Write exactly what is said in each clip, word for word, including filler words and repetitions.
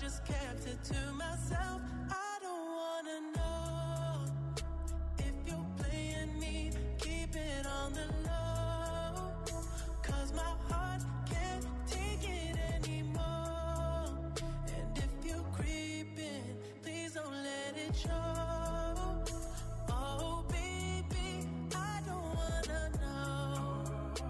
just kept it to myself. I don't wanna know if you're playing me. Keep it on the low, 'cause my heart can't take it anymore. And if you're creeping, please don't let it show. Oh baby, I don't wanna know.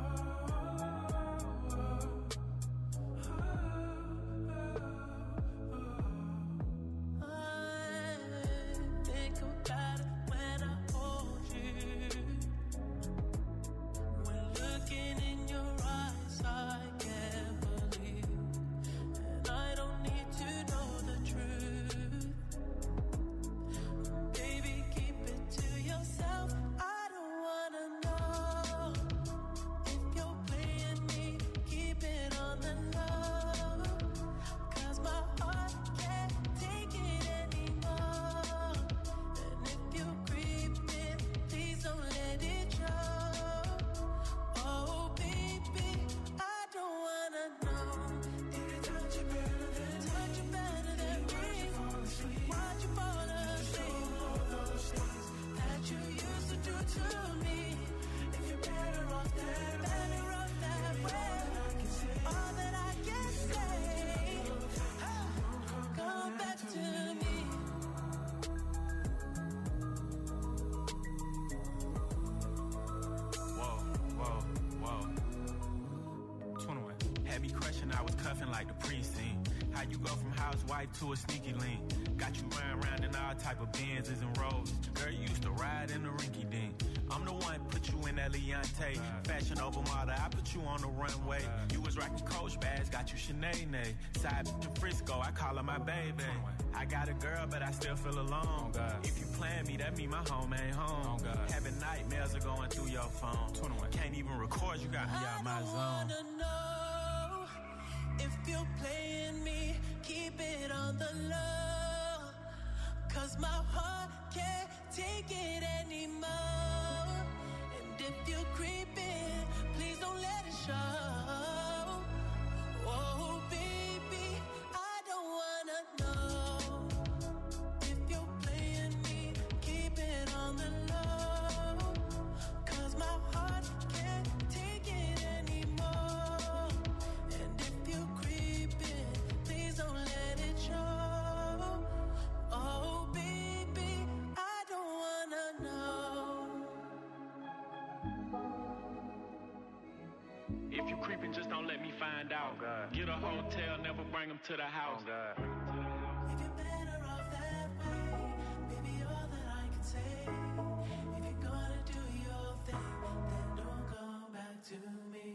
I think about it when I hold you. When looking in your eyes, I can't believe. And I don't need to know the truth. Baby, keep it to yourself. I don't wanna know if you're playing me. Keep it on the low, 'cause my heart can't take it anymore. And if you're creeping, please don't let it show. Oh baby, I don't wanna know. Did it touch you better than touch you better than me? Why'd you fall asleep? All those things that you used to do to me. If you're better off that better off that way. All that I can say, come back to me. Whoa, whoa, whoa. twenty-one. Had me crushing, I was cuffing like the precinct. How you go from housewife to a sneaky link? Got you riding around in all type of Benzes and Rolls. Girl, you used to ride in the rinky dink. I'm the one put you in that Leontay. Fashion over model, I put you on the runway. You was rocking Coach bags, got you Sinead. Side bitch in Frisco, I call her my baby. I got a girl, but I still feel alone. If you plan me, that mean my home ain't home. Having nightmares are going through your phone. Can't even record, you got me out my I zone. wanna know if you're playing me. Keep it on the low, 'cause my heart can't take it anymore. And if you're creeping, please don't let it show. Oh baby, I don't wanna know if you're playing me. Keep it on the low, 'cause my heart can't take it anymore. And if you're creeping, please don't let it show. Oh baby, I don't wanna know. If you creeping, just don't let me find out. Get a hotel, never bring them to the house. If you're better off that way, baby, all that I can say. If you're gonna do your thing, then don't come back to me.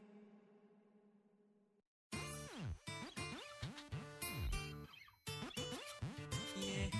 Yeah.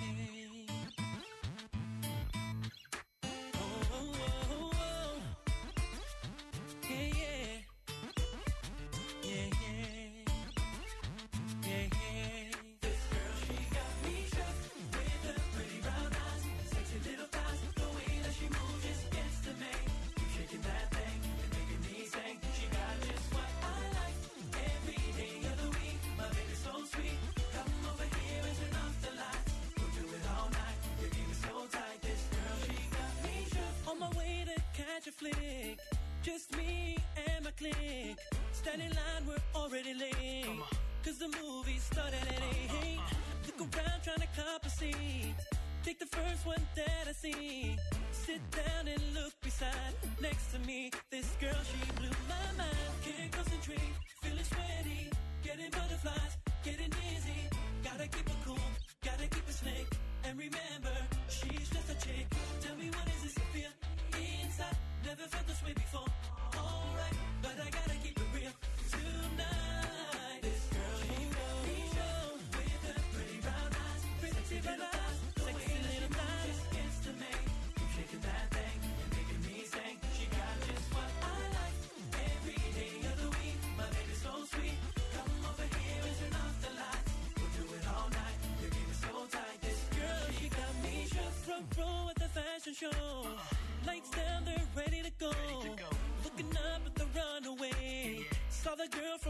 Oh, oh, oh, oh. Yeah, yeah. Yeah, yeah. Yeah, yeah. This girl, she got me shook with her pretty brown eyes, sexy little thighs. The way that she moves just gets to me. Keep shaking that thing and making me sing. She got just what I like every day of the week. My baby's so sweet. Come over here and turn off the lights. We'll do it all night. Your game is so tight. This girl, she got me shook. On my way to catch a flick, just me and my clique. Standing in line, we're already late. 'Cause the movie started at eight. Look around trying to cop a seat. Take the first one that I see. Sit down and look beside. Next to me, this girl, she blew my mind. Can't concentrate, feeling sweaty. Getting butterflies, getting dizzy. Gotta keep it cool, gotta keep it slick. And remember, she's just a chick. Tell me, what is this you feel inside? Never felt this way before. Alright, but I gotta keep it real tonight. This girl, she got me shook with her pretty brown eyes, sexy little thighs. The way that she moves just gets to me. Keep shaking that thing and making me sing. She got just what I like every day of the week.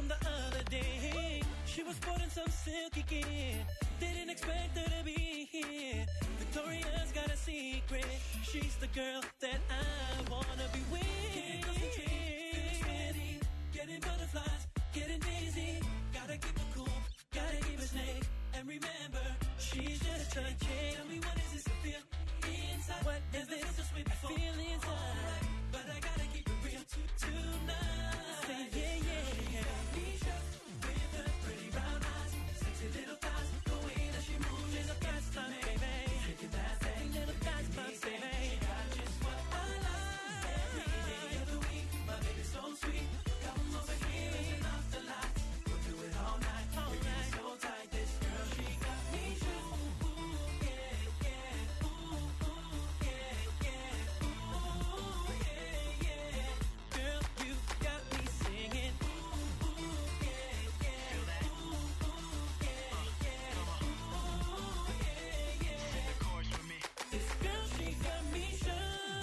from the other day. She was sporting some silky gear. Didn't expect her to be here. Victoria's got a secret. She's the girl that I wanna be with. Can't concentrate, feeling steady. Getting butterflies, getting dizzy. Gotta keep it cool, gotta keep it snake. And remember, she's just a chick. Tell me, what is this to feel inside? What is this so sweet before? I feel inside, right, but I gotta keep it real t- tonight. Say yeah, yeah, yeah. Me shook with her pretty brown eyes, sexy little thighs, the way that she moves is a best time, baby. Shaking that thing, little thighs, my baby. She got just what I like. Every day of the week, my baby's so sweet. Come over here and turn off the lights. We'll do it all night. All we night. So tight, this girl, she got me shook. Ooh, ooh, yeah, yeah. Ooh, ooh, yeah, yeah. Ooh, yeah, yeah. Girl, you got me singing. Ooh, ooh, yeah, yeah. Ooh, ooh, yeah, yeah. Ooh, yeah, yeah. Sing the chorus with me. This girl, she got me shook.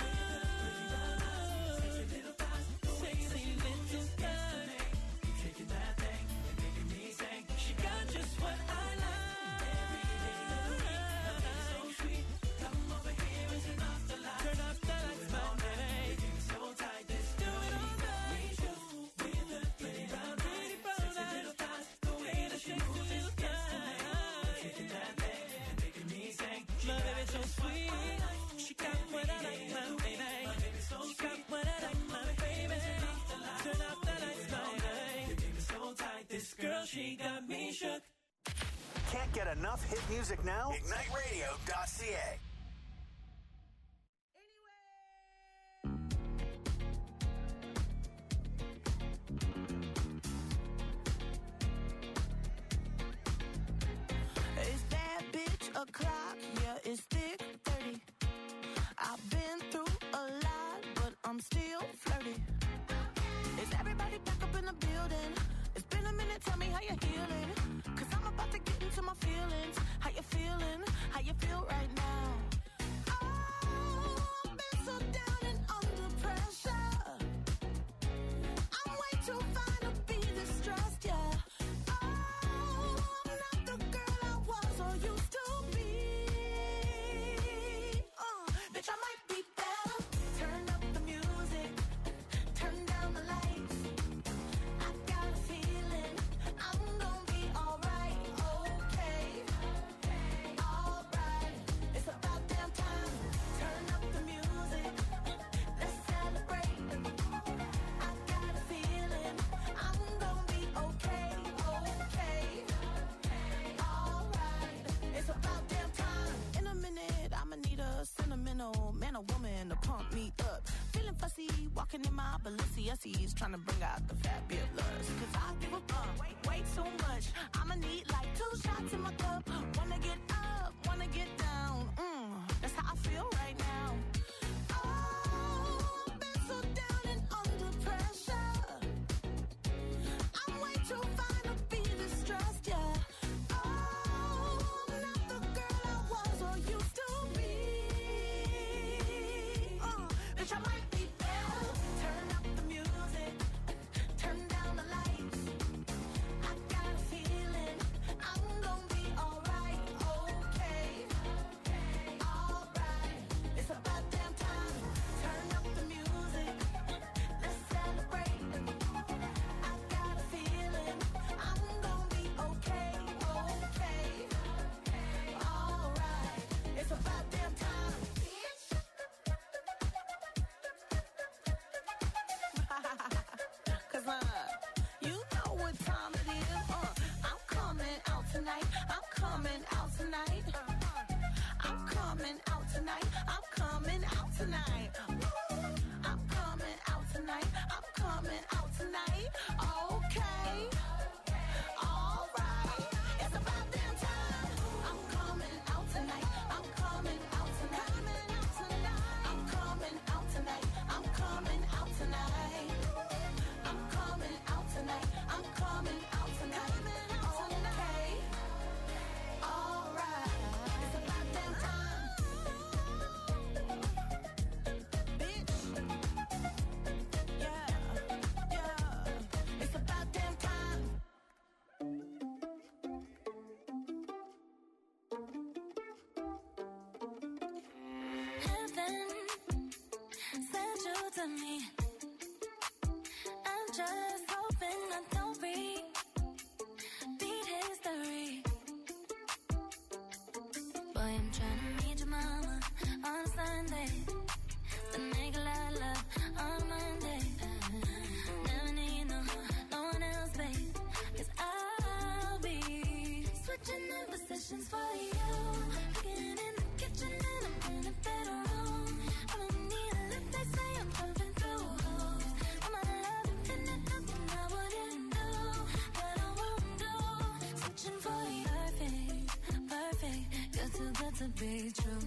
Sexy little thighs, sexy little thighs. Keep shaking that thing and making me sing. She got just what I like. Every day of the week, my baby's so sweet. Come over here and turn off the lights. Turn off the lights, my baby. Keep it so tight, this girl, she got me shook. With her pretty brown eyes, sexy little thighs, the way that she moves is gets to me. Shaking that thing and making me sing. My baby's so sweet. She got what I like, my baby. My baby's so sweet. She got what I like, my baby. Turn off the lights, my baby. You keep it so tight, this girl, she got me shook. Can't get enough hit music now? Ignite Radio dot C A. Is that bitch o'clock? Yeah, it's thick thirty. I've been through a lot, but I'm still flirty. Is everybody back up in the building? It's been a minute, tell me how you're healing. Cause I'm about to get into my feelings. How you feeling? How you feel right now? Oh, I've been so down and under pressure. I'm way too fine to be distressed, yeah. Oh, I'm not the girl I was or used to be. Uh, bitch, I might be better. Turn up the music, turn down the lights. I got a feeling I'm gonna be alright, okay, alright. It's about damn time. Turn up the music, let's celebrate. I got a feeling I'm gonna be okay, okay, alright. It's about damn time. In a minute, I'ma need a sentimental man or woman to pump me up. Feeling fussy, walking in my Balenciennes, trying to bring out the fabulous. Cause I give a fuck way, way too much. I'ma need like two shots in my cup. Wanna get up, wanna get down. Mm, that's how I feel right now. Oh, I've been so down and under pressure. I'm way too fine to be distressed, yeah. Oh, I'm not the girl I was or used to be. Uh, bitch, I might be better. Turn up the music, turn down the lights. I got a feeling I'm gonna be alright, okay, alright. It's about damn time. Turn up the music, let's celebrate. I got a feeling I'm gonna be okay, okay, alright. It's about damn time. Cause uh, you know what time it is. Uh, I'm coming out tonight. I'm coming out tonight. I'm coming out tonight. I'm coming out tonight. Ooh, I'm coming out tonight. I'm coming out tonight. Okay. Alright. It's about damn time. I'm coming out tonight. I'm coming out tonight. I'm coming out tonight. I'm coming out tonight. I'm coming out tonight. I'm coming out tonight. Okay. Alright. It's about damn time. Bitch. Yeah. Yeah. I'm trying to meet your mama on a Sunday. Then make a lot of love on a Monday. Never need no, no one else, babe. Cause I'll be switching in positions for you. Cooking in the kitchen and I'm in the bedroom. I don't need a lift, they say I'm pumping through holes. I'm out of love, infinite, nothing I wouldn't do, but I won't do. Switching for you, perfect, perfect. You're too good to be true.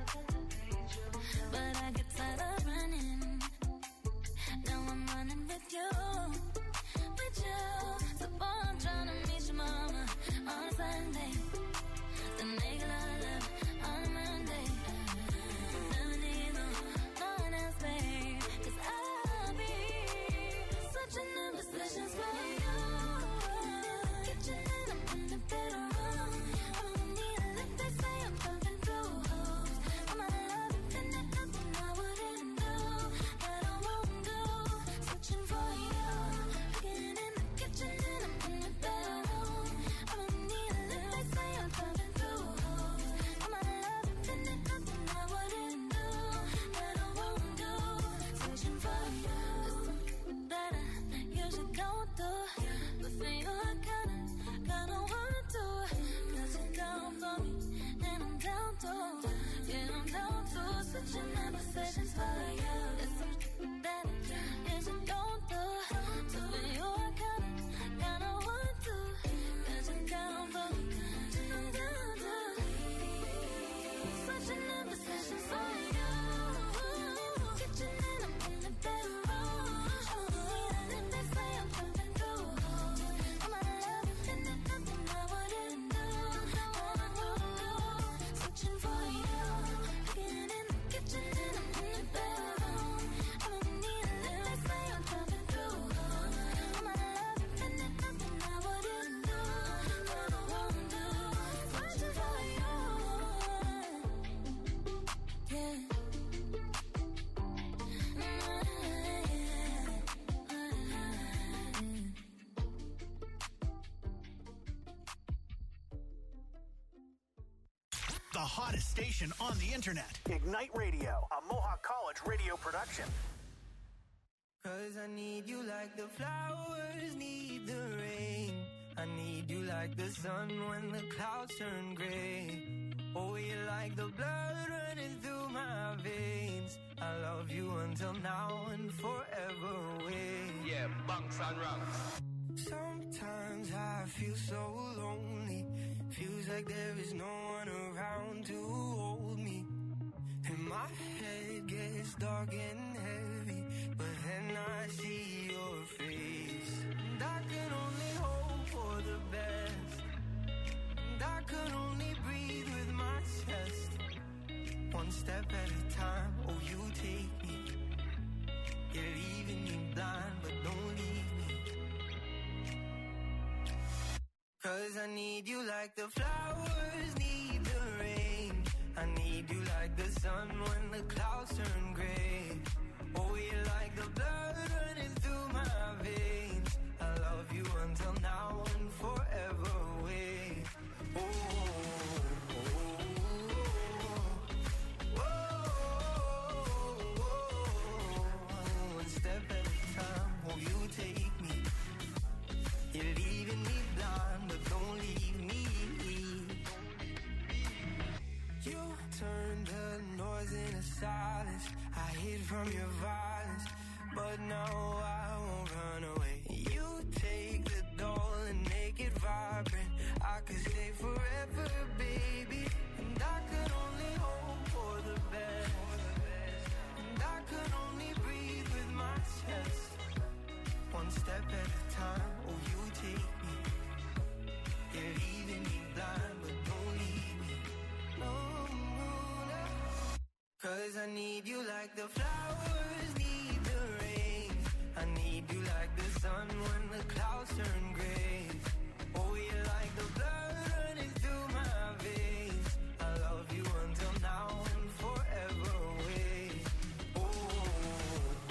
But I get tired of running. Now I'm running with you, with you. So boy, I'm trying to meet your mama on a Sunday. Then make a lot of love on a Monday. Never need no, no one else, babe. Cause I'll be switching in positions for you. Kitchen and I'm in the bedroom. I don't need a lift, they say I'm pumping through holes. I'm out of love, infinite, nothing I wouldn't do, but I won't do. Switching for you. Cooking in the kitchen and I'm in the bedroom. I don't need a lift, they say I'm pumping through holes. I'm out of love, infinite, nothing I wouldn't do, but I won't do. Switching for you. It's that I usually don't do, but for you I kinda, kinda want to. Cause you're down for me, and I'm down too. Yeah, I'm down to. Switching my positions for you. It's something that I usually don't do, so for you I kinda, kinda want to. Cause you're down for me, and I'm down too. Switching my positions for you. Kitchen and I'm in the bedroom. Oh, yeah, and they say I'm pumping through holes. I'm out of love, infinite, nothing I wouldn't do, but I won't do. Switching for you. Cooking in the kitchen and I'm in the bedroom. I don't need a lift, they say I'm pumping through holes. I'm out of love, infinite, nothing I wouldn't do, but I won't do. Switching for you. Yeah. The hottest station on the internet. Ignite Radio, a Mohawk College radio production. Cause I need you like the flowers need the rain. I need you like the sun when the clouds turn gray. Oh, you're like the blood running through my veins. I love you until now and forever away. Yeah, bunks and rungs. Sometimes I feel so lonely. Feels like there is no one around to hold me. And my head gets dark and heavy, but then I see your face. And I can only hope for the best. And I can only breathe with my chest. One step at a time, oh you take me. You're leaving me blind, but don't leave me. Cause I need you like the flowers need the rain. I need you like the sun when the clouds turn gray. Oh, you're like the blood running through my veins. I love you until now and forever away. Oh, oh, oh, oh, oh. One step at a time, oh, you take me. You're leaving me blind, but don't leave me. You turned the noise into silence. I hid from your violence, but now I won't run away. You take the doll and make it vibrant. I could stay forever, baby. And I could only hope for the best. And I could only breathe with my chest. One step at a time, oh you take me. You're leaving me blind, but don't leave me. No, no, no. Cause I need you like the flowers need the rain. I need you like the sun when the clouds turn gray. Oh, you're like the blood running through my veins. I love you until now and forever away. Oh, oh,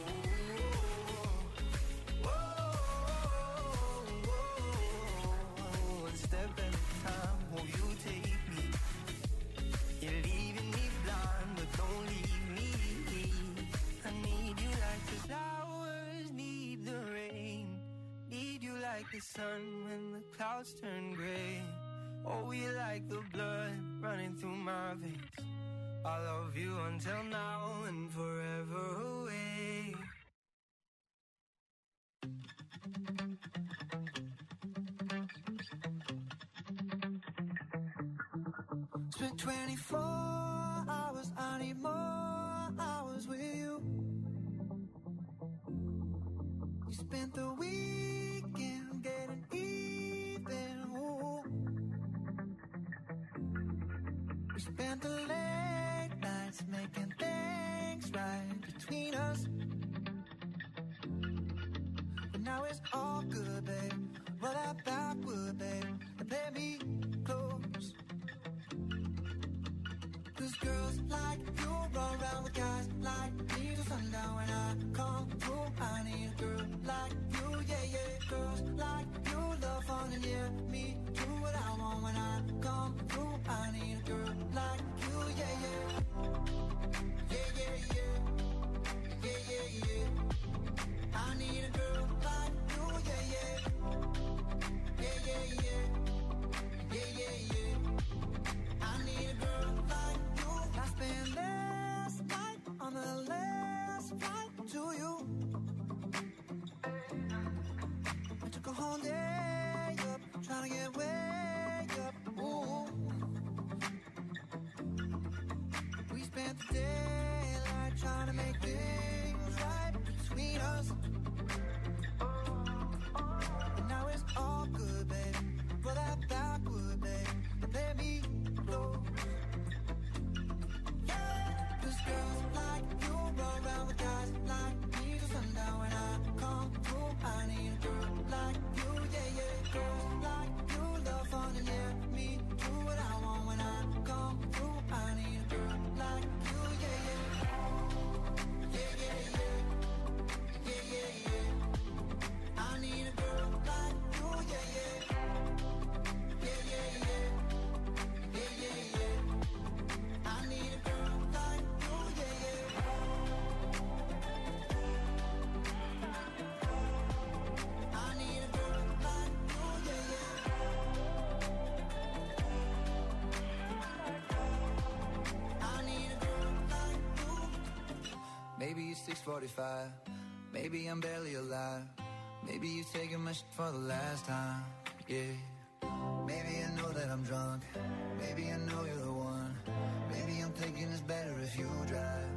oh, oh, oh. One step at a time, oh, you take me. like the sun when the clouds turn gray. Oh, you like the blood running through my veins. I love you until now and forever away. Spent twenty-four hours, I need more hours with you. You spent the weekend getting even, ooh. We spent the late nights making things right between us. But now it's all good, babe. Roll that backward, babe, and play me close. Cause girls like you run around with guys like me till sundown. When I come through, I need a girl like you, yeah, yeah. Girls like you love fun and yeah, me do what I want. When I come through, I need a girl like you, yeah, yeah. Yeah, yeah, yeah. Yeah, yeah, yeah. I need a girl like you, yeah, yeah. Yeah, yeah, yeah. Yeah, yeah, yeah. I need a girl like you. I spent last night on the last flight to you. I took a whole day up, trying to get way up. Ooh. We spent the daylight trying to make things right between us. But now it's all good, babe. Roll that backward, babe, and let me close. Yeah, cause girls like you run around with guys like me till sundown. When I come through, I need a girl like you, yeah, yeah. Girls like you love fun and yeah, me do what I want. When I come through, I need a girl like you, yeah, yeah. Yeah, yeah, yeah. Yeah, yeah, yeah. I need a girl like you, yeah, yeah. Yeah, yeah, yeah. Yeah, yeah, yeah. I need a girl like you, yeah, yeah. I need a girl like you, yeah, yeah. I need a girl like you. Maybe it's six forty-five. Maybe I'm barely alive. Maybe you're taking my shit for the last time. Yeah. Maybe I know that I'm drunk. Maybe I know you're the one. Maybe I'm thinking it's better if you drive.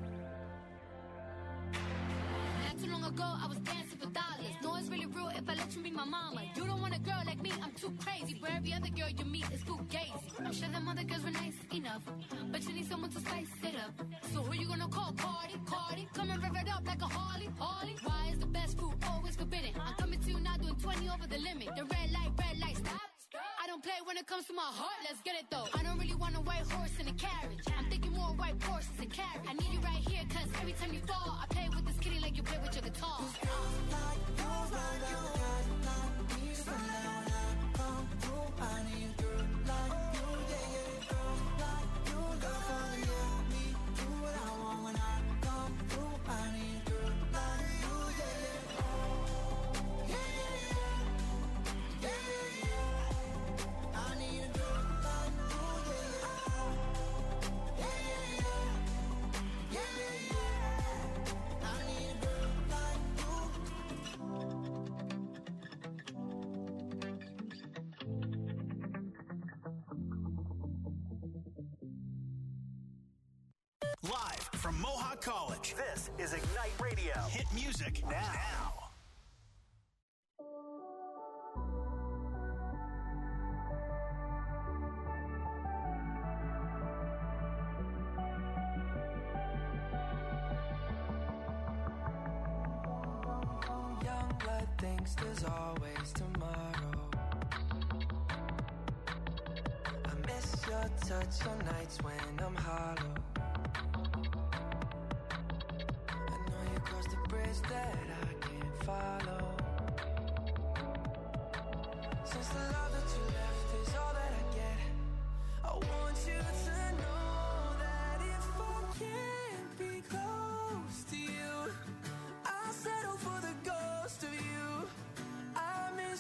Not too long ago, I was dancing for dollars. No, it's really real if I let you be my mama. You don't want a girl like me, I'm too crazy. Where every other girl you meet is fugazi. I'm sure them other girls were nice enough, but you need someone to spice it up. So who you gonna call? Cardi, Cardi. Come and rev it up like a Harley, Harley. Why is the best food always forbidden? I'm coming to you now doing twenty over the limit. The red light, red light, stop. I don't play when it comes to my heart, let's get it though. I don't really want a white horse in a carriage. I'm thinking more white horses and carriage. I need you right here, cause every time you fall, I play with this kitty like you play with your guitar. Cause girls like you run around with guys like me till sundown. When I come through, I need a girl like you, yeah, yeah. Girls like you love fun and yeah, me do what I want. When I come through, I need a girl like you, yeah, yeah. Yeah, yeah, yeah. Yeah, yeah, yeah. I need a girl like you, yeah, yeah. Yeah, yeah, yeah. Yeah, yeah, yeah. I need a girl like you. Live from Mohawk College, this is Ignite Radio. Hit music now. Young blood thinks there's always tomorrow. I miss your touch on nights when I'm hollow. I know you crossed the bridge that I can't follow. Since the love that you left is all that I get, I want you to know that if I can't be close to you, I'll settle for the ghost of you. I miss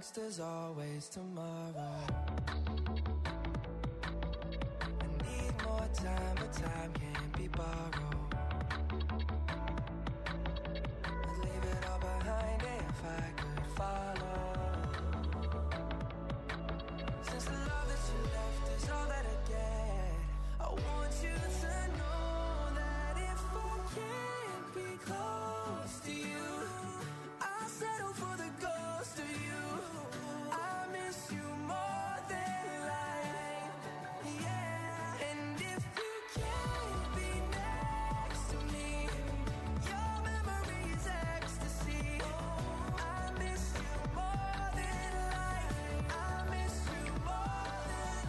next, there's always tomorrow. I need more time, but time can't be borrowed. I'd leave it all behind if I could follow. Since the love that you left is all that I get, I want you to know that if I can't be close to you, I'll settle for the ghost of you. I miss you more than life, yeah. And if you can't be next to me, your memory is ecstasy. I miss you more than life. I miss you more than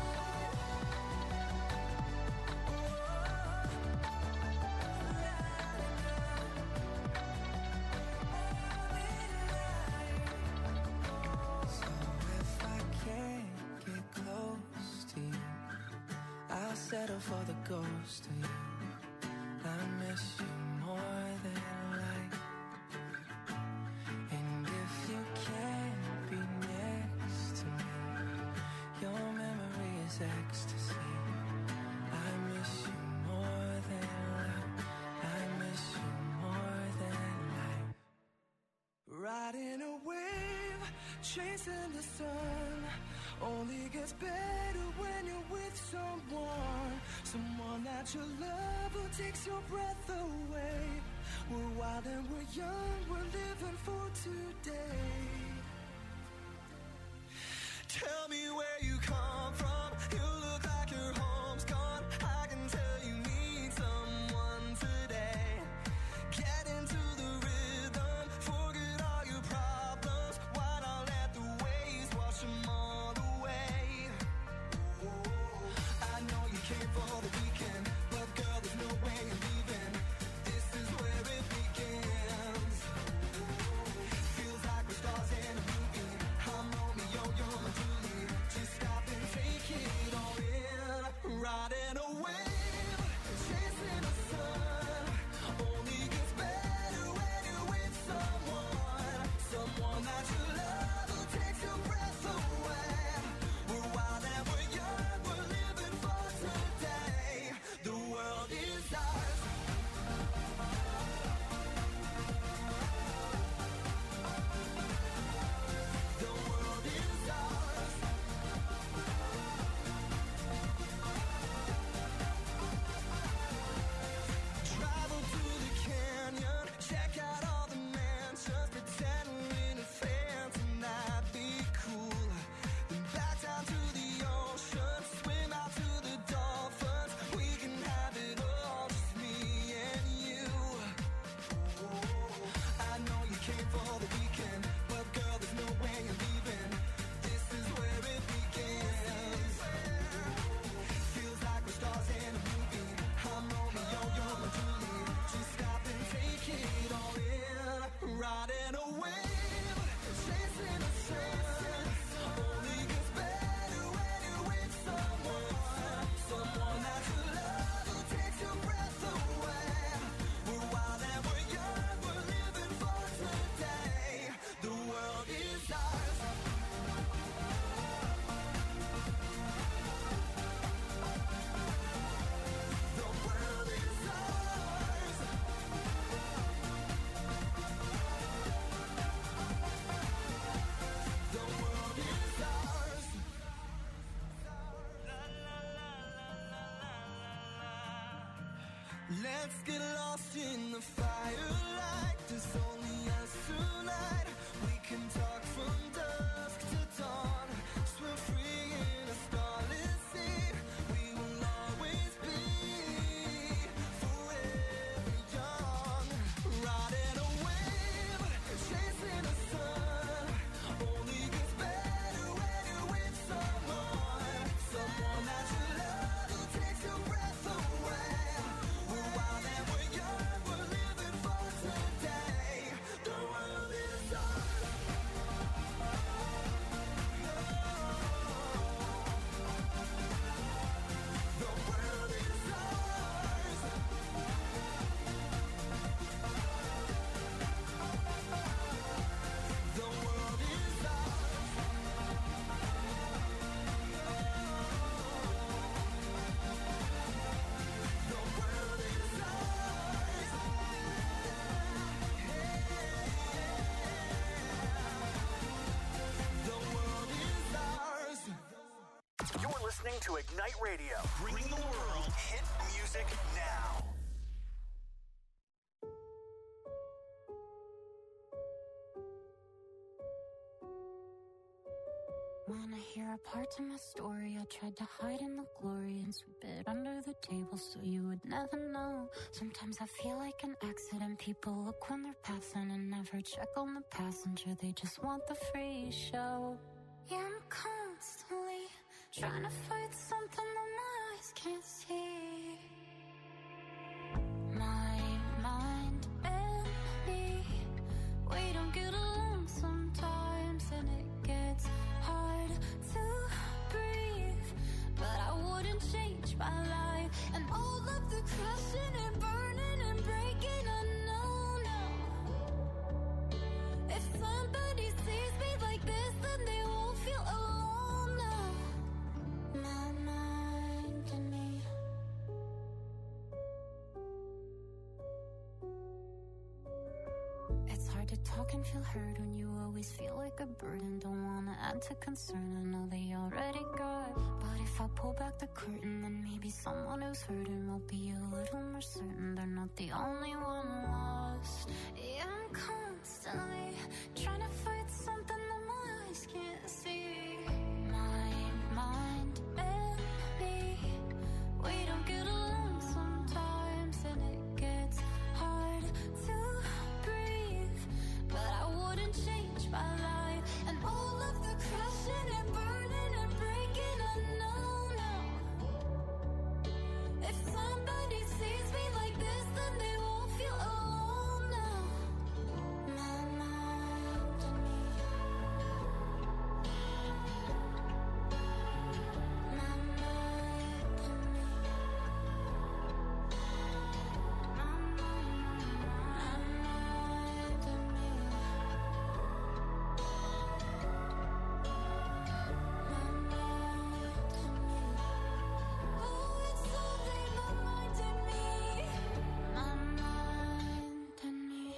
So if I can't get close to you, I'll settle for the ghost of you. I miss you more than life. And if you can't be next to me, your memory is ecstasy. I miss you more than life. I miss you more than life. Riding a wave, chasing the sun, only gets better when you're with someone. Someone that you love who takes your breath away. We're wild and we're young, we're living for today. Tell me where you come from, you look like your home's gone. I can tell you need someone today. Get into the rhythm, forget all your problems. Why not let the waves wash them all away? I know you came for the weekend, but girl, there's no way you're leaving. This is where it begins. Feels like we're stars in a movie. I'm Romeo, you're my Julie. Just stop and take it all in. Riding a wave, chasing the sun. Only gets better when you're with someone. Someone that you love who takes your breath away. We're wild and we're young, we're living for today. The world is ours. The world is ours. Travel to the canyon, check out all the mansions, pretend we're in a fancy night, be cool. Then back down to the ocean, swim out to the dolphins. We can have it all, just me and you. I know you came for the weekend, but girl, there's no way you're leaving. This is where it begins. Feels like we're stars in a movie. I'm Romeo, you're my Julie. Just stop and take it all in. Riding a wave, chasing the sun. Only gets better when you're with someone. Someone that you love who takes your breath away. We're wild and we're young, we're living for today. The world is ours. The world is ours. The world is ours. Let's get lost in the firelight. There's only us tonight. We can talk from dusk to dawn. Swim free in a starless sea. We will always be forever young. Riding a wave, chasing the sun. Only gets better when you're with someone. Someone that you love who takes your breath away. We're wild and we're young, we're living for today. listening to Ignite Radio. Bringing the world hit music now. Wanna hear a part of my story? I tried to hide in the glory and sweep it under the table so you would never know. Sometimes I feel like an accident. People look when they're passing and never check on the passenger. They just want the free show. Yeah, I'm constantly trying to fight something that my eyes can't see. My mind and me, we don't get along sometimes, and it gets hard to breathe. But I wouldn't change my life, and all of the crashing and burning and breaking, I know now. If somebody sees me like this, then they won't feel alone now. My mind and me. It's hard to talk and feel heard when you always feel like a burden. Don't wanna add to concern, I know they already got. But if I pull back the curtain, then maybe someone who's hurting will be a little more certain they're not the only one lost. Yeah, I'm constantly trying to fight something that my eyes can't see. My mind and me, we don't get along sometimes, and it gets hard to breathe. But I wouldn't change my life, and all of the crashing and burning and breaking, I know now. If somebody sees me like this, then they won't feel alone now. My mind and me. My mind and me. My mind, my mind and me. My mind and me. Oh, it's only my mind and me. My mind and me.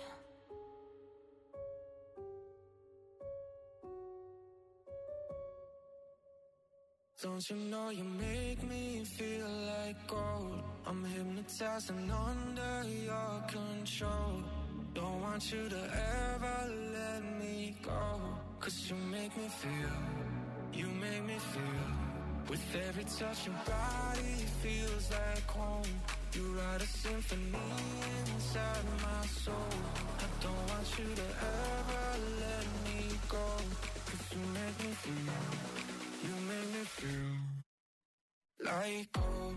Don't you know you make me feel like gold? I'm hypnotized and under your control. Don't want you to ever let me go. Cause you make me feel, you make me feel. With every touch your body feels like home. You write a symphony inside my soul. I don't want you to ever let me go. Cause you make me feel, you make me feel like gold.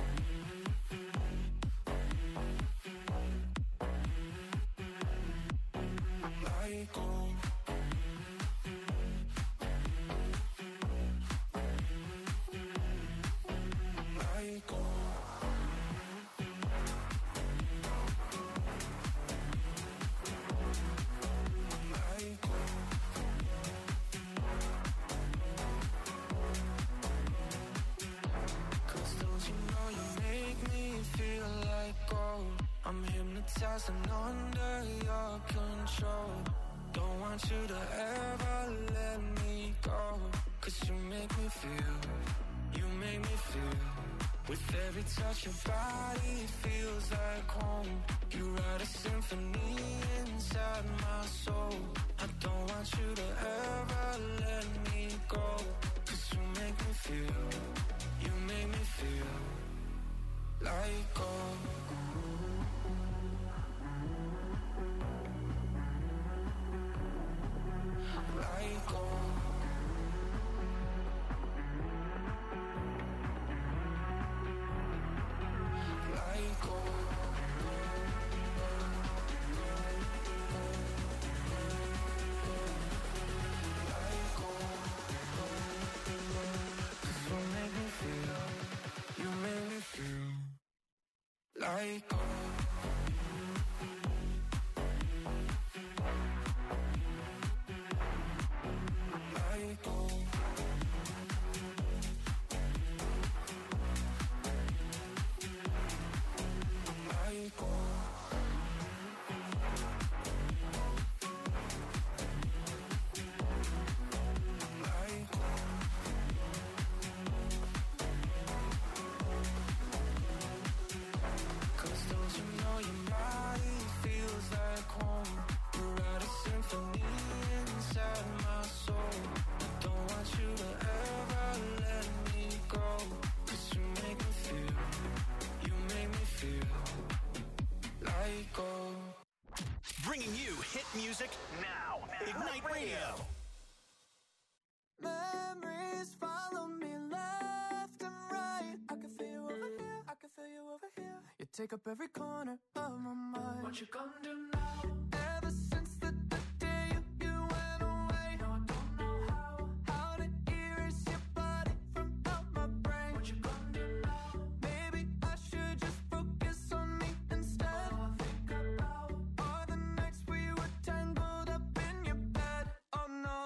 Like gold. Like gold. Like gold. Cause don't you know you make me feel like gold? I'm hypnotized and under your control. Don't want you to ever let me go. Cause you make me feel, you make me feel. With every touch your body feels like home. You write a symphony inside my soul. I don't want you to ever let me go. Cause you make me feel, you make me feel like gold. Like gold. Like gold. Like gold. 'Cause you make me feel, you make me feel like gold. Like gold. Like gold. Like gold. Ignite Radio. Memories follow me left and right. I can feel you over here, I can feel you over here. You take up every corner of my mind. What you gonna do now? Ever since the, the day you, you went away, no, I don't know how, how to erase your body from out my brain. What you gonna do now? Maybe I should just focus on me instead. All I think about are the nights we were tangled up in your bed. Oh no.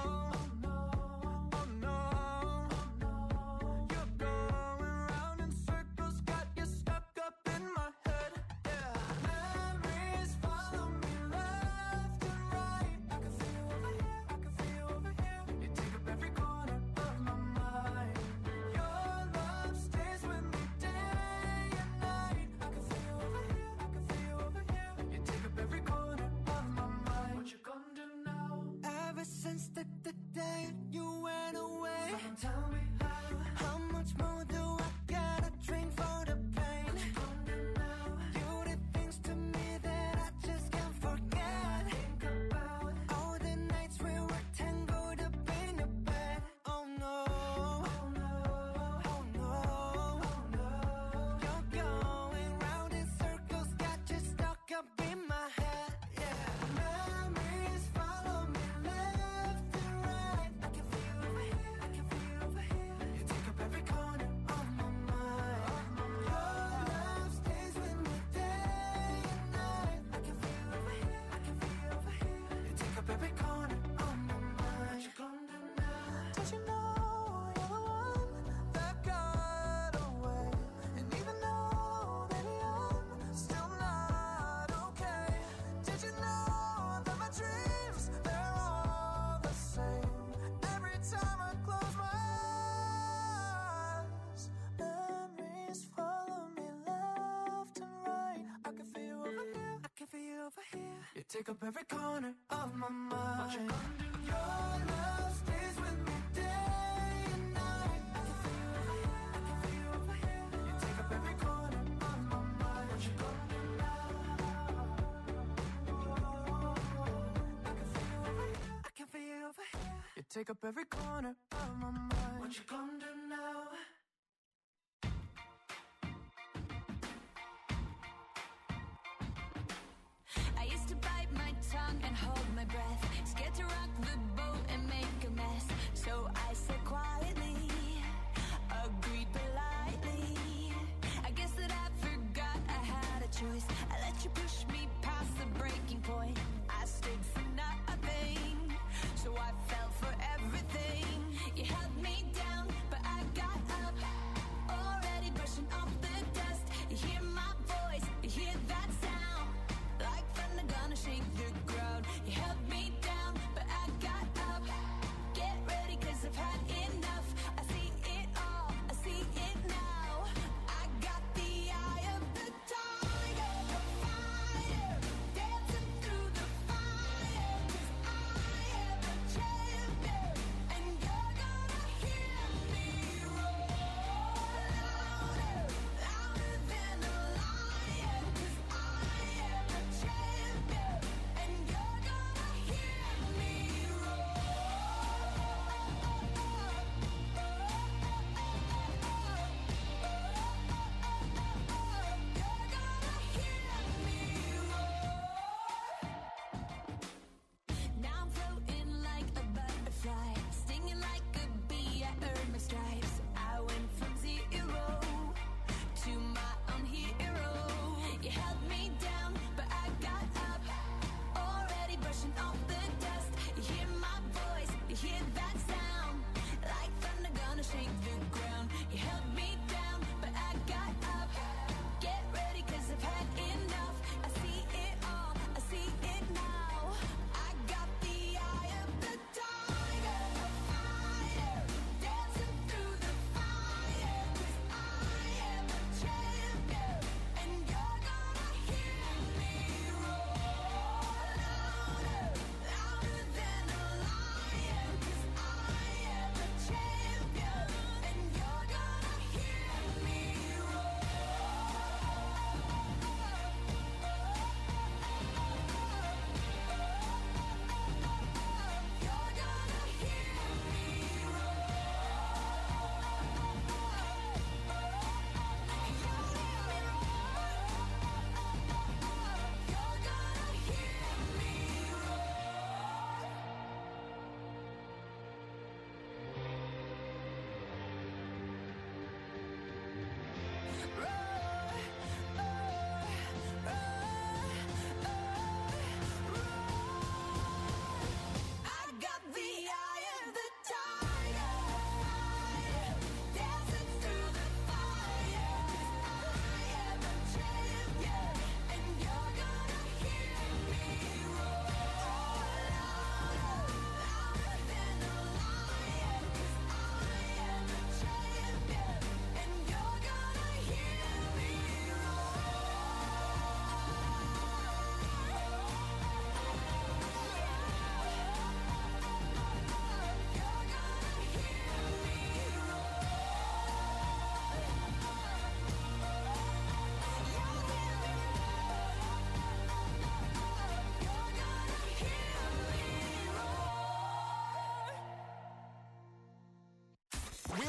Since the, the day you went away, someone tell me how, how much more do I gotta drink for the pain? What you gonna do now? You did things to me that I just can't forget. Think about all the nights we were tangled up in your bed. Oh no, oh no, oh no, oh no. You're going round in circles, got you stuck up in my head. Yeah, memories follow me left and right. I can feel you over here, I can feel you over here. You take up every corner of my mind. Your love stays with me day and night. I can feel you over here, I can feel you over here. You take up every corner of my mind. What you gonna do now? Did you know you're the one that got away? And even though, baby, I'm still not okay. Did you know that my dreams, they're all the same? Every time I close my eyes, memories follow me left and right. I can feel you over here, I can feel you over here. You take up every corner of my mind. What you gonna do? Your love stays with me day and night. I can feel you over here, I can feel you over here. You take up every corner of my mind. What you gonna do now? I can feel you over here, I can feel you over here. You take up every corner of my mind. What you gonna do now? I used to bite my tongue and hold my breath, scared to rock the boat and make a mess. So I said quietly, agreed politely. I guess that I forgot I had a choice. I let you push me past the breaking point. I stood for nothing, so I fell for everything. You held me down, but I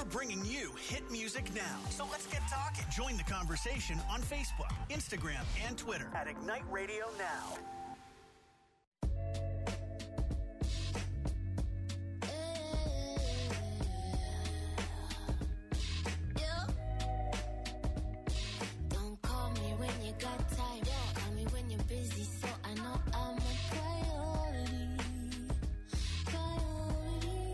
We're bringing you hit music now. So let's get talking. Join the conversation on Facebook, Instagram, and Twitter at Ignite Radio Now. Don't call me when you got time. Call me when you're busy, so I know I'm a priority. Priority.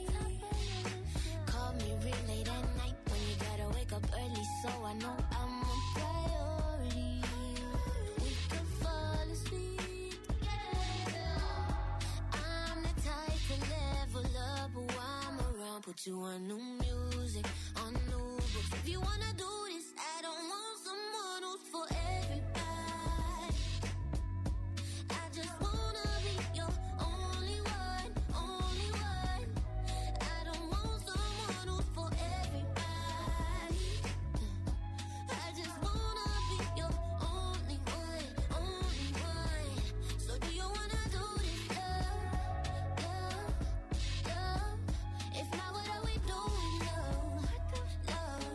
Call me real late at night when you gotta wake up early, so I know I'm a priority. We can fall asleep together. I'm the type to level up while I'm around. Put you on new music, on new books. If you wanna do this, I don't want someone who's for everybody. I just wanna be your only one, only one. I don't want someone who's for everybody. I just wanna be your only one, only one. So do you wanna do this, love, love, love? If not, what are we doing, love, love,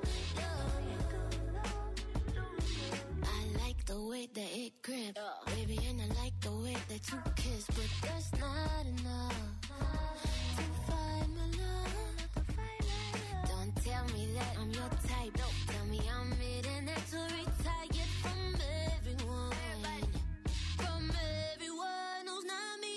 love? I like the way that it grip, baby, and I like the way that you kiss, but that's not enough to find my love. Don't tell me that I'm your type. Tell me I'm it and that's to retire from everyone, from everyone who's not me.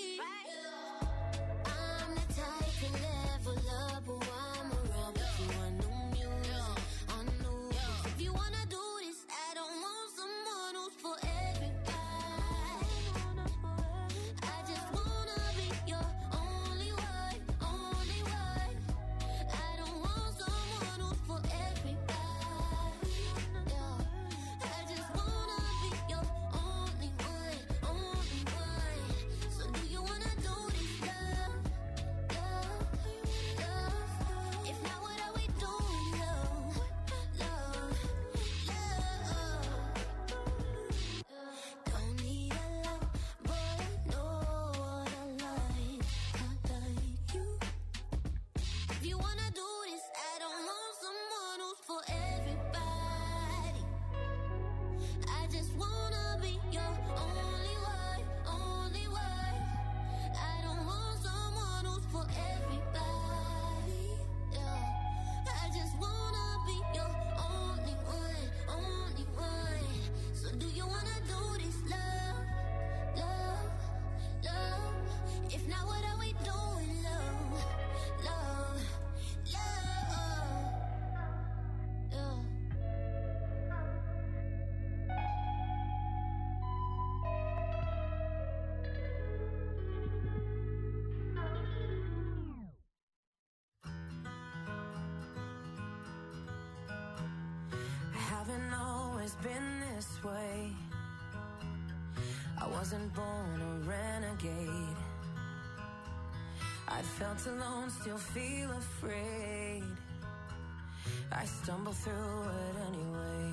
I'm the type to level up while I'm around. Put you on new music, on new books. If you wanna do this, I don't want someone who's for everybody. I just wanna be your only one, only one. I don't want someone who's for everybody. Yeah. I just wanna be your only one, only one. So do you wanna do this, love, love, love? If not, what are we doing, love, love, love? Don't need a lot, but I know what I like. I like you. If you wanna do this, I don't want someone who's for everybody. I just wanna be your only one, only one. I don't want someone who's for everybody. Yeah. I just wanna be your only one, only one. So do you wanna do this, love, love, love? If not, what are we doing, love, love, love? Yeah. Haven't always been this way. I wasn't born a renegade. I felt alone, still feel afraid. I stumble through it anyway.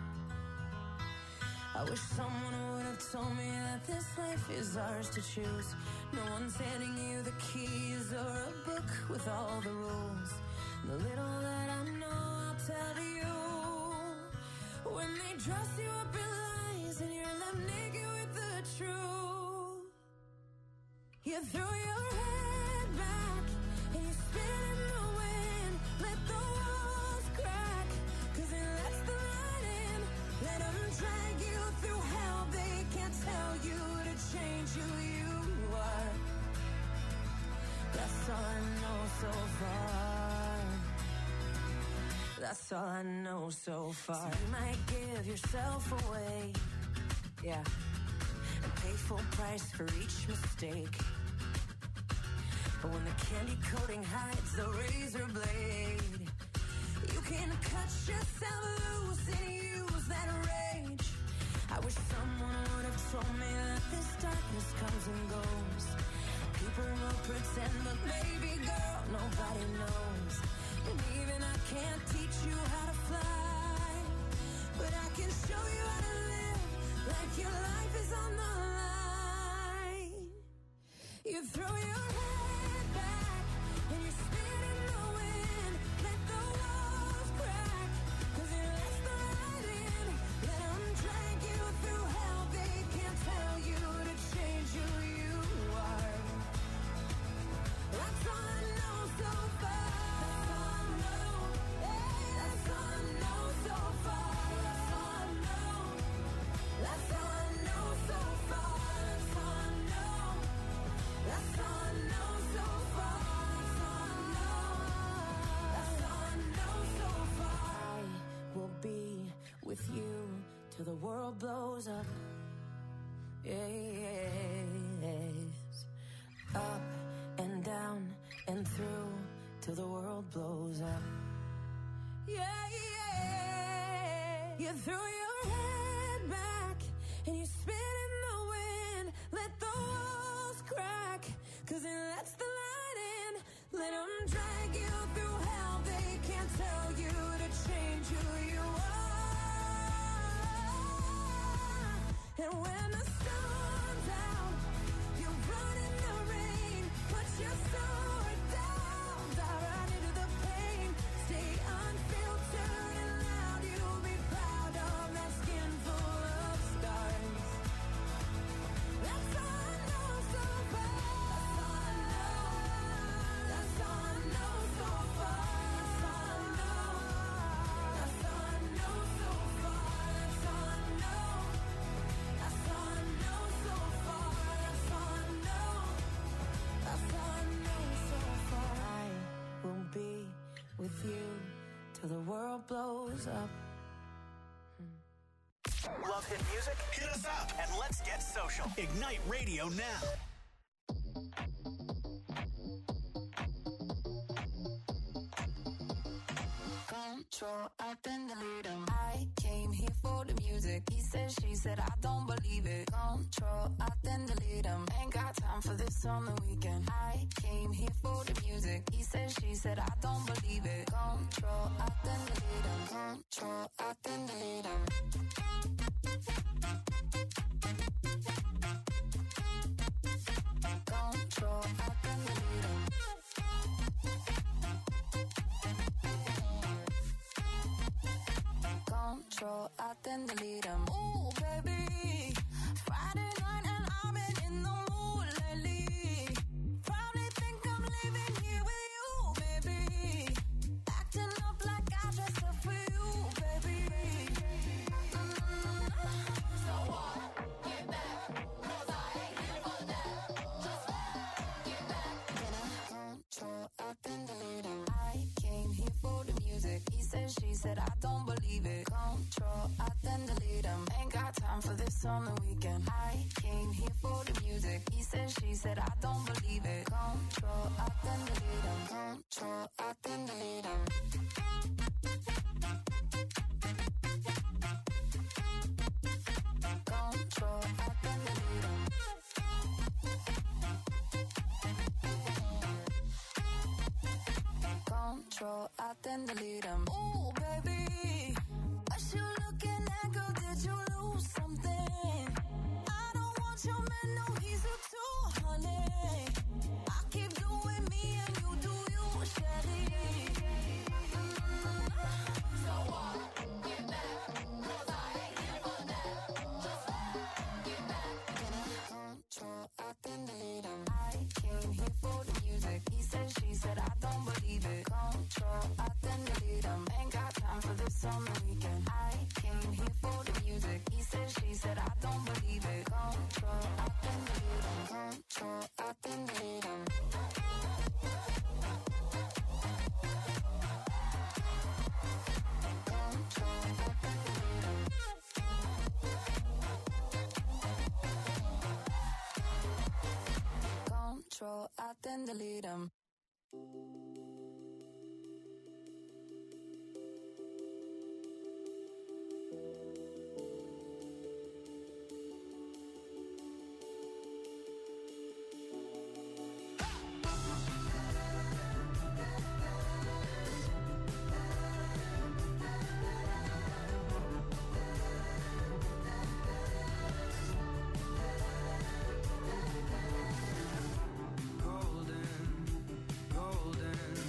I wish someone would have told me that this life is ours to choose. No one's handing you the keys or a book with all the rules. The little that I know, I'll tell you. When they dress you up in lies and you're left naked with the truth, you throw your head back and you spin in the wind. Let the walls crack, 'cause it lets the light in. Let them drag you through hell. They can't tell you to change who you are. That's all I know so far. That's all I know so far. So you might give yourself away, yeah, and pay full price for each mistake. But when the candy coating hides the razor blade, you can cut yourself loose and use that rage. I wish someone would have told me that this darkness comes and goes. People will pretend, but baby girl, nobody knows. And even I can't teach you how to fly, but I can show you how to live like your life is on the line. You throw your head back and you spin in the wind. Let world blows up. Yes. Up and down and through till the world blows up. Yeah, yeah. You threw your head back and you spit in the wind. Let the walls crack, 'cause it lets the light in. Let them drag you through hell. They can't tell you to change who you are. And when the sun's out, you run in the rain. Put your sword down, dive right into the pain. Stay unfiltered and loud. You'll be proud of that skin full of stars. That's all I know so far. That's all I know so far. That's all I know. That's all I know so far. That's all I know. That's all I know so far. That's all I know. That's all I know so far. I will be with you till the world blows up. Love hit music? Hit us up and let's get social. Ignite Radio now. Control, I then delete him. I came here for the music. He said, she said, I don't believe it. Control, I then delete him. Ain't got time for this on the weekend. I came here for the music. He said, she said, I don't believe it. Control, I then delete him. Control, I then delete him. Control, I then delete him. Control, I then delete him. Ooh, baby, Friday night and I've been in the mood lately. Probably think I'm leaving here with you, baby. Acting up like I dressed up for you, baby. Mm-hmm. So what? Get back, 'cause I ain't here for that. Just get back. Control, I then delete him. I came here for the music. He said, she said, I don't believe it. Control, I then delete him. Ain't got time for this on the weekend. I came here for the music. He said, she said, I don't believe it. Control, I then delete him. Control, I then delete him. Control, I then delete him. Control, I then delete him. Ooh, baby, what you looking at, girl? Did you lose something? I don't want your man, no, he's a two, honey. I keep doing me and you do you, Shelly. Mm-hmm. So what? Get back, 'cause I ain't here for that. Just get back. Control, I then delete him. I came here for the music. He said, she said, I don't believe it. Control, I then delete him. Ain't got time for this on the weekend. I came here for the music. He said, she said, I don't believe it. Control, I then delete him. Control, I then delete him. Control, I then delete him. Control, I then delete him. Golden, golden.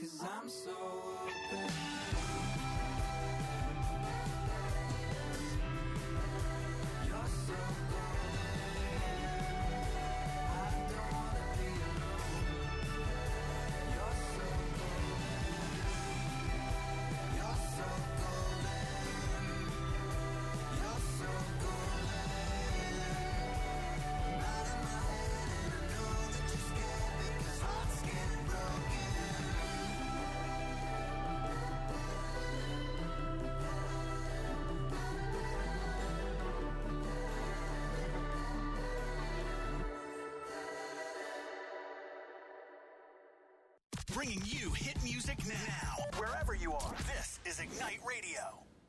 'cause I'm so open. You're so Bringing you hit music now, wherever you are. This is Ignite Radio.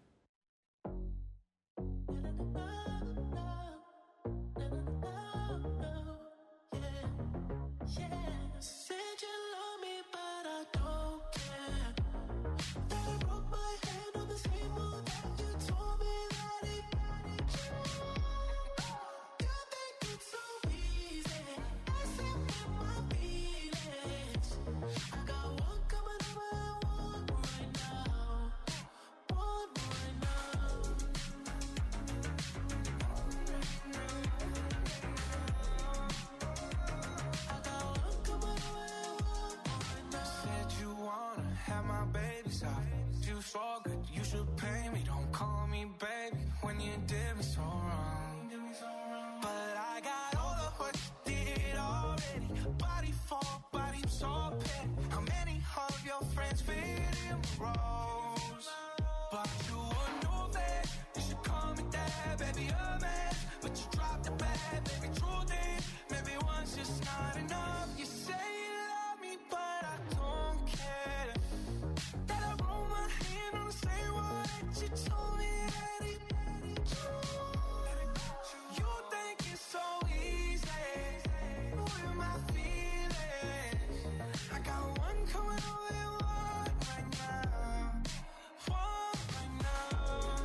Said you love me, but I don't care. That I broke my hand on the same one that you told me that it you think it's so easy. Messing with my feelings. I got one coming over and one right now. One right now. I got one coming over and one right now. Said you wanna have my babies out. You so good, you should pay me. Don't call me baby when you did me so wrong. But I got all of what you did already. Body for body, I'm so petty. How many of your friends fit in the roles? But you would know that you should call me dad, baby, a man. But you dropped the bag, baby, true thing. Maybe one's just not enough. You say you love me, but I don't care. That I roll my hand on the same one that you told me that it you think it's so easy with my feelings. I got one coming over and one right now. One right now.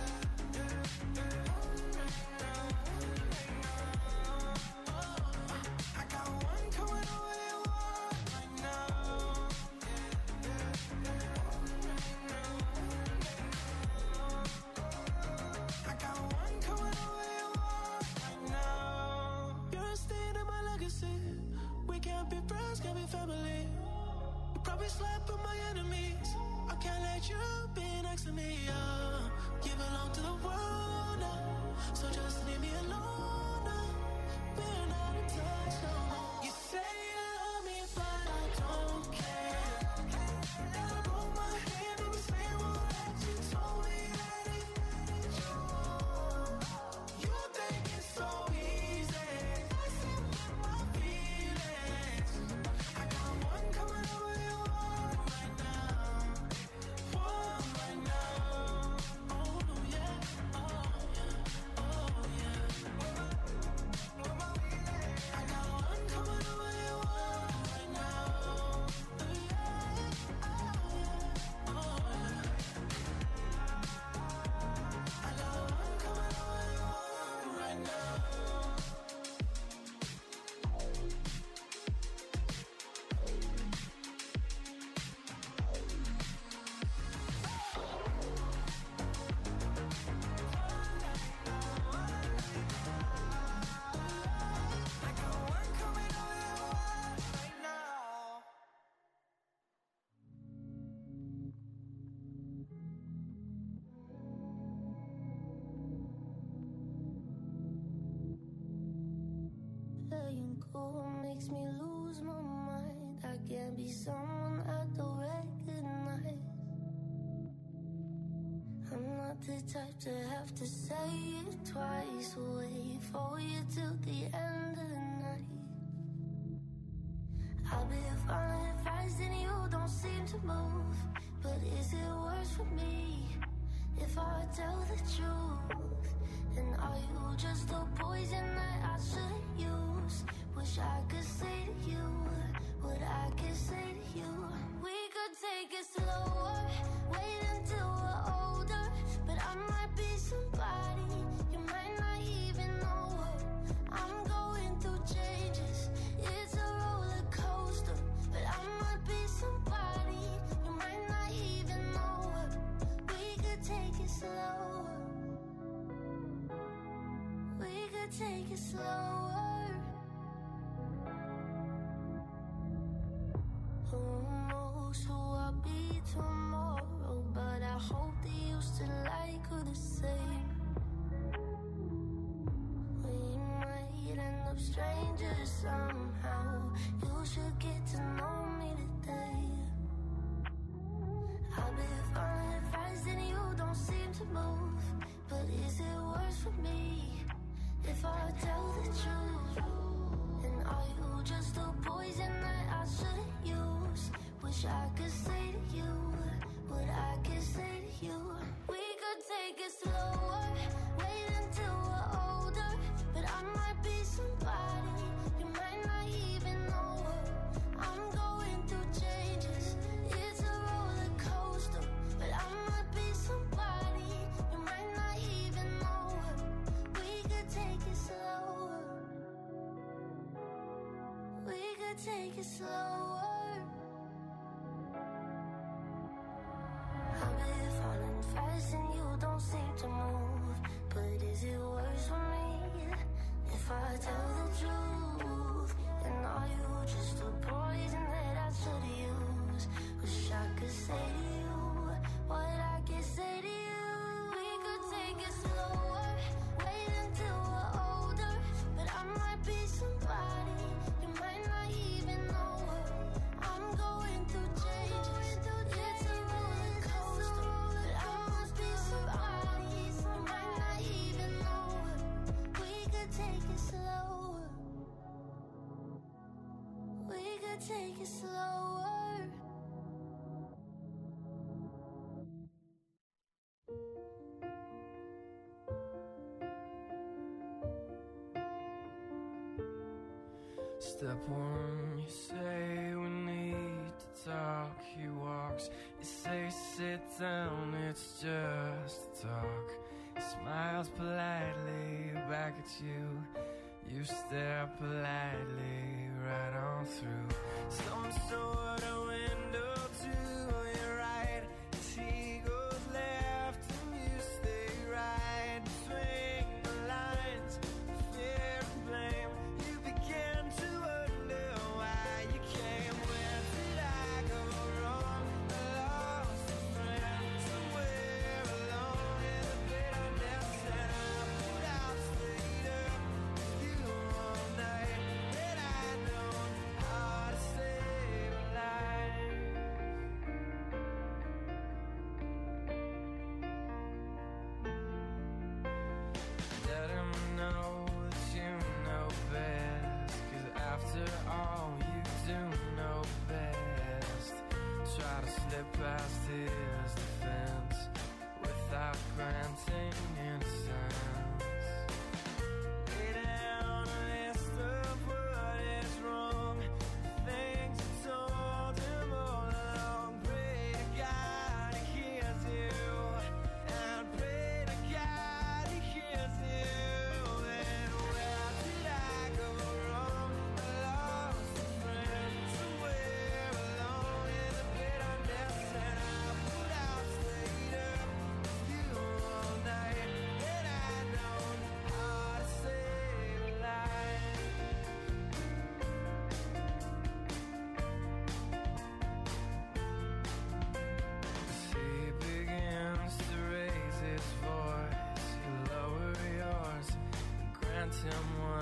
I got one coming over and one right now. I got one coming over and one right now. You're a stain in my legacy. We can't be friends, can't be family. You probably slept with my enemies. I can't let you be next to me. Uh, you belong to the world now, so just leave me alone now. We're not in touch no more. You say you love me, but I don't care. And I broke my hand on the same one that you told me that it you think it's so easy. Messing with my feelings. I got one coming over and one right now. One right now. Oh yeah, oh yeah, oh yeah. I got one coming over and one right now. Yeah, oh yeah, oh yeah. I got one coming over and one right now. I got one coming over and one right now. Letting go makes me lose my mind. I can't be someone I don't recognize. I'm not the type to have to say it twice. Wait for you till the end of the night. I've been following advice and you don't seem to move. But is it worse for me if I tell the truth? And are you just a poison that I shouldn't use? Wish I could say to you what I could say to you. We could take it slower, wait until we're older. But I might be somebody you might not even know. I'm going through changes, it's a roller coaster. But I might be somebody slower. We could take it slower. Who knows who I'll be tomorrow, but I hope that you still like her the same. We might end up strangers somehow. You should get to know me today. I've been falling fast and you don't seem to move. But is it worse for me if I tell the truth? And are you just a poison that I shouldn't use? Wish I could say to you what I could say to you. We could take it slower, wait until we're older. But I might be somebody you might not even know her. I'm going through changes, it's a roller coaster. But I might be somebody you might not even know her. We could take it slower. We could take it slower. I've been falling fast and you don't seem to move. But is it worse for me if I tell the truth? And are you just a poison that I should use? Wish I could say to you what I can say to you. We could take it slower, wait until we're older. But I might be somebody you might not even know her. I'm going through changes, it's a roller coaster. But I must be somebody you might not even know her. We could take it slower. We could take it slower. Step one, you say we need to talk. He walks, you say sit down, it's just a talk. He smiles politely back at you. You stare politely right on through some sort of window to your right. As he goes left and you stay right between the lines of fear and blame. You begin to wonder why you came. Where did I go wrong? I lost a friend somewhere alone in the bitterness, and I put out straight up with you all night. And I know how to save a life. Let him know that you know best, 'cause after all you do know best. Try to slip past his defense without granting innocence. Lay down a list of what is wrong, the things you told him all along. Pray to God he hears you, and pray to God he hears you. And where did I go wrong? I lost a friend somewhere alone in the bitterness, and I put out straight up with you all night. And I know how to save a life. As he begins to raise his voice, you lower yours and grant him one